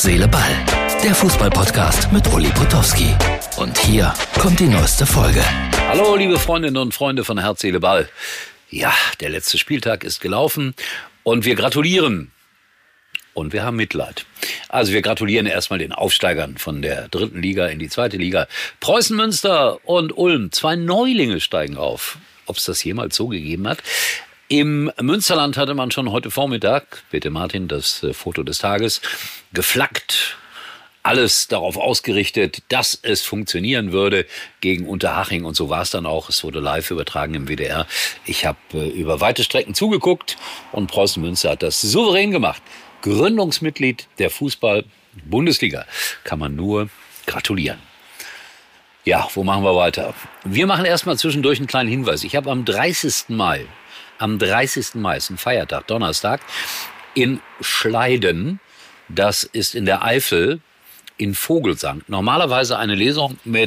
Seele, Ball. Der Fußball-Podcast mit Uli Potowski. Und hier kommt die neueste Folge. Hallo, liebe Freundinnen und Freunde von Herz, Seele, Ball. Ja, der letzte Spieltag ist gelaufen und wir gratulieren. Und wir haben Mitleid. Also wir gratulieren erstmal den Aufsteigern von der 3. Liga in die 2. Liga. Preußen Münster und Ulm, 2 Neulinge steigen auf. Ob es das jemals so gegeben hat? Im Münsterland hatte man schon heute Vormittag, bitte Martin, das Foto des Tages, geflaggt. Alles darauf ausgerichtet, dass es funktionieren würde gegen Unterhaching. Und so war es dann auch. Es wurde live übertragen im WDR. Ich habe über weite Strecken zugeguckt und Preußen Münster hat das souverän gemacht. Gründungsmitglied der Fußball-Bundesliga. Kann man nur gratulieren. Ja, wo machen wir weiter? Wir machen erstmal zwischendurch einen kleinen Hinweis. Ich habe am 30. Mai, ist ein Feiertag, Donnerstag, in Schleiden, das ist in der Eifel, in Vogelsang. Normalerweise eine Lesung mit,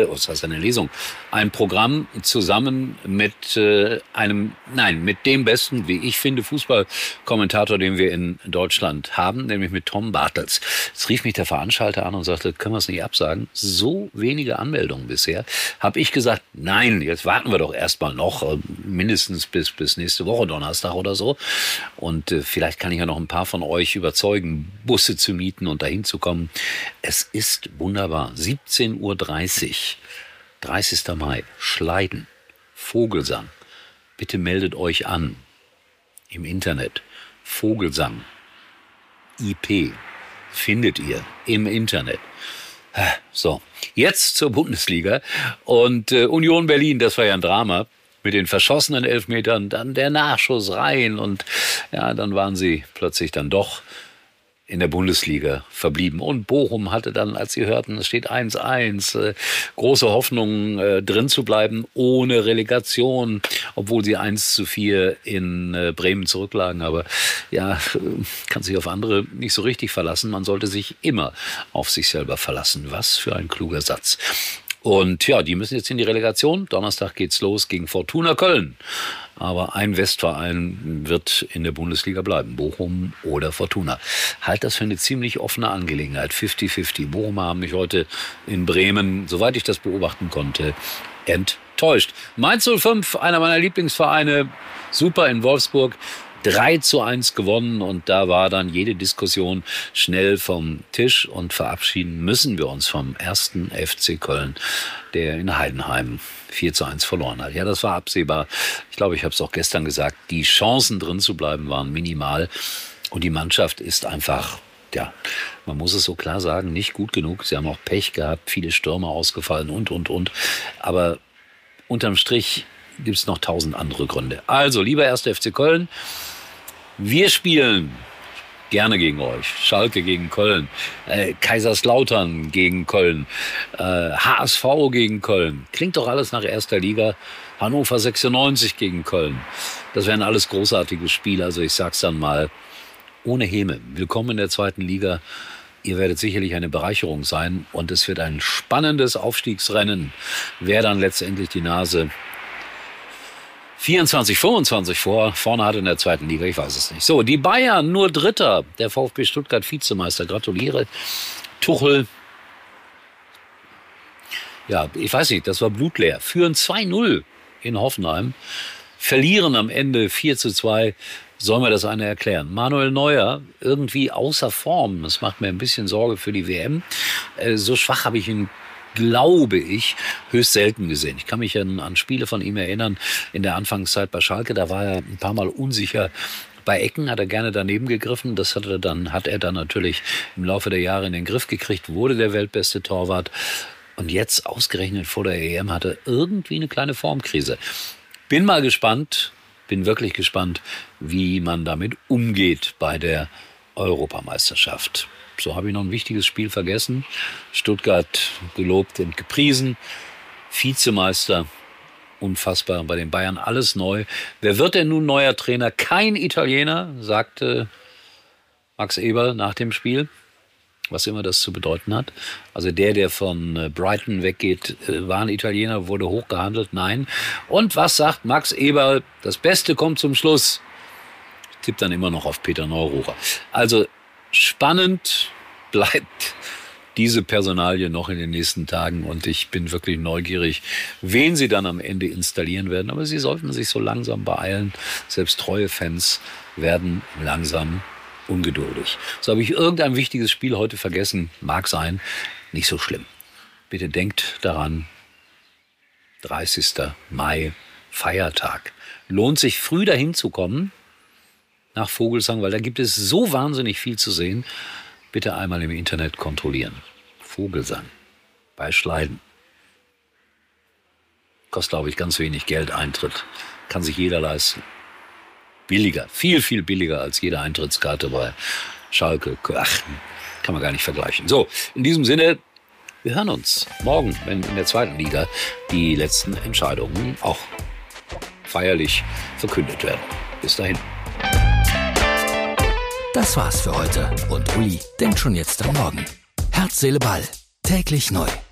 ein Programm zusammen mit mit dem besten, wie ich finde, Fußballkommentator, den wir in Deutschland haben, nämlich mit Tom Bartels. Jetzt rief mich der Veranstalter an und sagte, können wir es nicht absagen? So wenige Anmeldungen bisher. Habe ich gesagt, nein, jetzt warten wir doch erstmal noch, mindestens bis nächste Woche Donnerstag oder so. Und vielleicht kann ich ja noch ein paar von euch überzeugen, Busse zu mieten und dahin zu kommen. Es ist wunderbar. 17:30 Uhr, 30. Mai, Schleiden, Vogelsang. Bitte meldet euch an im Internet. Vogelsang, IP, findet ihr im Internet. So, jetzt zur Bundesliga. Und Union Berlin, das war ja ein Drama. Mit den verschossenen Elfmetern, dann der Nachschuss rein. Und ja, dann waren sie plötzlich dann doch in der Bundesliga verblieben. Und Bochum hatte dann, als sie hörten, es steht 1-1, große Hoffnung, drin zu bleiben, ohne Relegation, obwohl sie 1-4 in Bremen zurücklagen. Aber ja, kann sich auf andere nicht so richtig verlassen. Man sollte sich immer auf sich selber verlassen. Was für ein kluger Satz. Und ja, die müssen jetzt in die Relegation. Donnerstag geht's los gegen Fortuna Köln. Aber ein Westverein wird in der Bundesliga bleiben. Bochum oder Fortuna. Halt das für eine ziemlich offene Angelegenheit. 50-50. Bochum haben mich heute in Bremen, soweit ich das beobachten konnte, enttäuscht. Mainz 05, einer meiner Lieblingsvereine. Super in Wolfsburg. 3-1 gewonnen und da war dann jede Diskussion schnell vom Tisch und verabschieden müssen wir uns vom 1. FC Köln, der in Heidenheim 4-1 verloren hat. Ja, das war absehbar. Ich glaube, ich habe es auch gestern gesagt, die Chancen drin zu bleiben waren minimal und die Mannschaft ist einfach, ja, man muss es so klar sagen, nicht gut genug. Sie haben auch Pech gehabt, viele Stürmer ausgefallen und. Aber unterm Strich gibt es noch 1000 andere Gründe. Also, lieber 1. FC Köln, wir spielen gerne gegen euch. Schalke gegen Köln, Kaiserslautern gegen Köln, HSV gegen Köln. Klingt doch alles nach 1. Liga. Hannover 96 gegen Köln. Das wären alles großartige Spiele. Also ich sag's dann mal ohne Häme. Willkommen in der 2. Liga. Ihr werdet sicherlich eine Bereicherung sein. Und es wird ein spannendes Aufstiegsrennen. Wer dann letztendlich die Nase 24, 25 vorne hat in der 2. Liga, ich weiß es nicht. So, die Bayern nur Dritter, der VfB Stuttgart Vizemeister, gratuliere. Tuchel, ja, ich weiß nicht, das war blutleer. Führen 2-0 in Hoffenheim, verlieren am Ende 4-2. Soll mir das einer erklären? Manuel Neuer, irgendwie außer Form. Das macht mir ein bisschen Sorge für die WM. So schwach habe ich ihn, glaube ich, höchst selten gesehen. Ich kann mich an Spiele von ihm erinnern, in der Anfangszeit bei Schalke, da war er ein paar Mal unsicher. Bei Ecken hat er gerne daneben gegriffen. Das hat er dann natürlich im Laufe der Jahre in den Griff gekriegt, wurde der weltbeste Torwart. Und jetzt, ausgerechnet vor der EM, hat er irgendwie eine kleine Formkrise. Bin wirklich gespannt, wie man damit umgeht bei der Europameisterschaft. So habe ich noch ein wichtiges Spiel vergessen. Stuttgart gelobt und gepriesen. Vizemeister, unfassbar. Bei den Bayern alles neu. Wer wird denn nun neuer Trainer? Kein Italiener, sagte Max Eberl nach dem Spiel. Was immer das zu bedeuten hat. Also der von Brighton weggeht, war ein Italiener, wurde hochgehandelt. Nein. Und was sagt Max Eberl? Das Beste kommt zum Schluss. Ich tippe dann immer noch auf Peter Neururer. Also spannend bleibt diese Personalie noch in den nächsten Tagen und ich bin wirklich neugierig, wen sie dann am Ende installieren werden. Aber sie sollten sich so langsam beeilen. Selbst treue Fans werden langsam ungeduldig. So, habe ich irgendein wichtiges Spiel heute vergessen? Mag sein, nicht so schlimm. Bitte denkt daran, 30. Mai, Feiertag. Lohnt sich früh dahin zu kommen nach Vogelsang, weil da gibt es so wahnsinnig viel zu sehen. Bitte einmal im Internet kontrollieren. Vogelsang bei Schleiden. Kostet, glaube ich, ganz wenig Geld Eintritt. Kann sich jeder leisten. Billiger, viel, viel billiger als jede Eintrittskarte bei Schalke. Ach, kann man gar nicht vergleichen. So, in diesem Sinne, wir hören uns morgen, wenn in der 2. Liga die letzten Entscheidungen auch feierlich verkündet werden. Bis dahin. Das war's für heute und Uli denkt schon jetzt am Morgen. Herz, Seele, Ball. Täglich neu.